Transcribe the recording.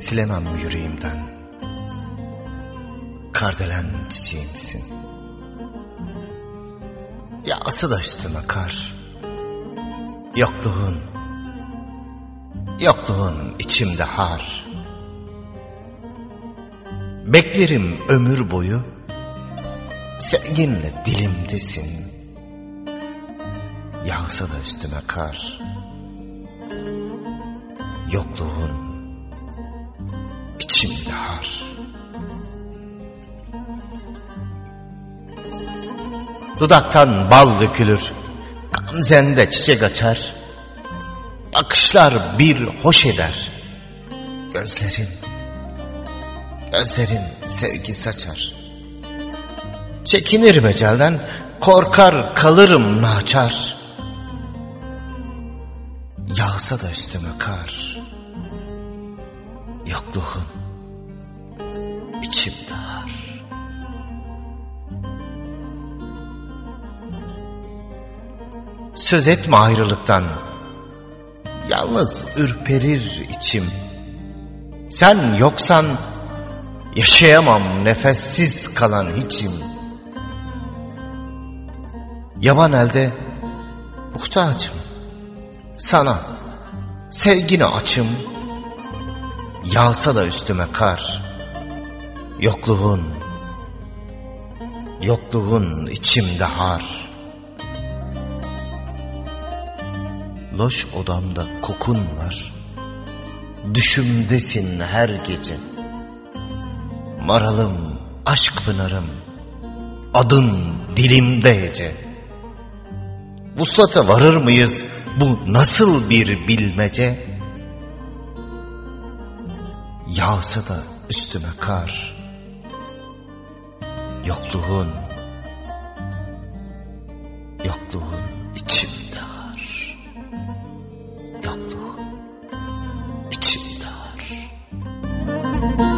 silemem yüreğimden. Kardelen çiçeğimsin. Yağsa da üstüme kar. Yokluğun içimde har. Beklerim ömür boyu, sevginle dilimdesin. Yağsa da üstüme kar. Yokluğun içimde har. Dudaktan bal dökülür, gamzende çiçek açar. Bakışlar bir hoş eder. Gözlerin sevgi saçar. Çekinirim ecelden, korkar kalırım naçar. Yağsa da üstüme kar. Yokluğun içimde har. Söz etme ayrılıktan, yalnız ürperir içim. Sen yoksan yaşayamam nefessiz kalan hiçim. Yaban elde muhtaçım, sana sevgini açım. Yağsa da üstüme kar. Yokluğun içimde har. Loş odamda kokun var, düşümdesin her gece. Maralım, aşk pınarım, adın dilimde ece. Vuslata varır mıyız, bu nasıl bir bilmece? Yağsa da üstüme kar. Yokluğun içimde har. Yokluğun içimde har.